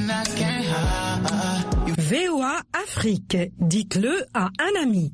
VOA Afrique, dites-le à un ami.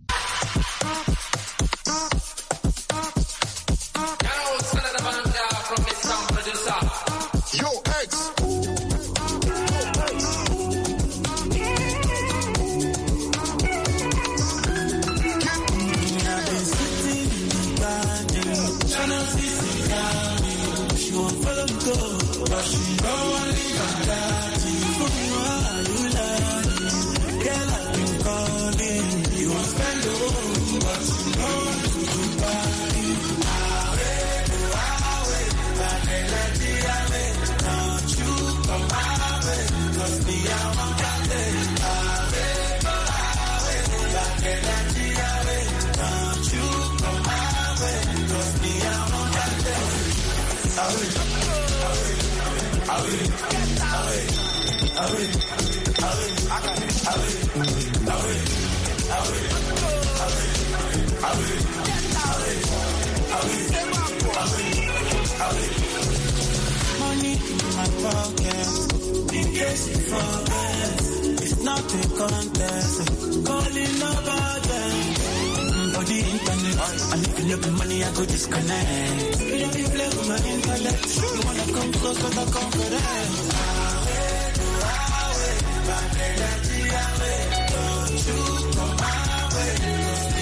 Money in my pocket, in case you forget, it's not a contest, calling about them. For the internet, and if you look at money, I go disconnect. You don't be play with my intellect, you wanna come close, but I come for that. Don't you come my way.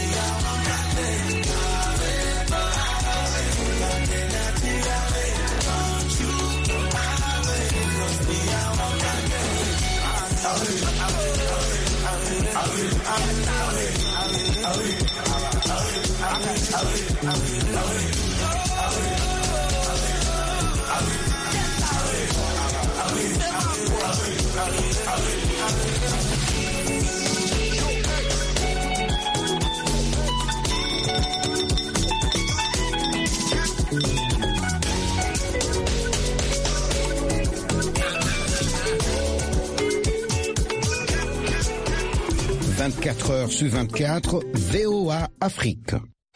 « 24 heures sur 24, VOA Afrique.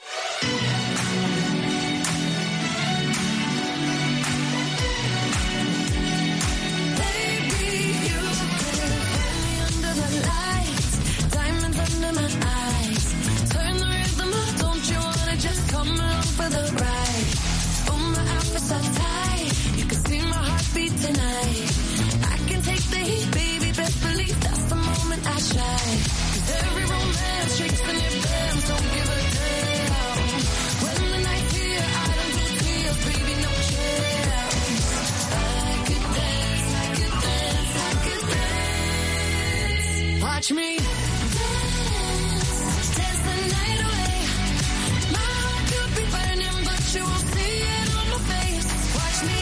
Watch me dance, dance the night away. My heart could be burning, but you won't see it on my face. Watch me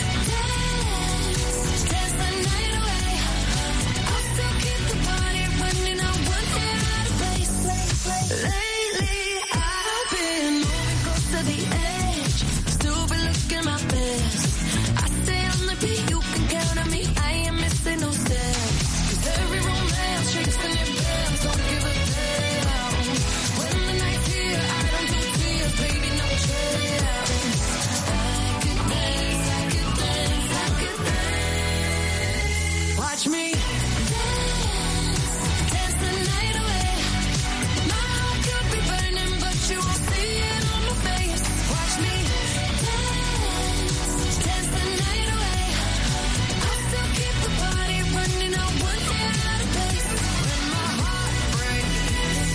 dance, dance the night away. I'll still keep the party running. I won't get out of place. Lately, I've been moving close to the edge. Still been looking my best. I stay on the beat, you can count on me. I ain't missing no steps. 'Cause every romance shakes in your bells, don't give a damn. When the night's here, I don't do tears, baby, no chance. I could dance, I could dance, I could dance. Watch me dance, dance the night away. My heart could be burning, but you won't see it on my face. Watch me dance, dance the night away. I'll still keep the party running, I won't get out of place. When my heart breaks,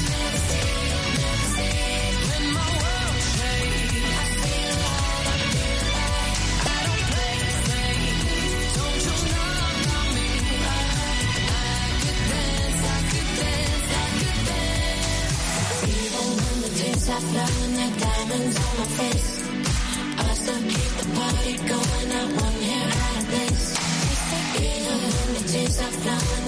when my world shakes, I feel like I don't play safe. Don't you know about me? I could dance, I could dance, I could dance. Even when the tears are flowing, the diamonds on my face, I still keep the party going, I won't get out of place. Even when the tears are flowing,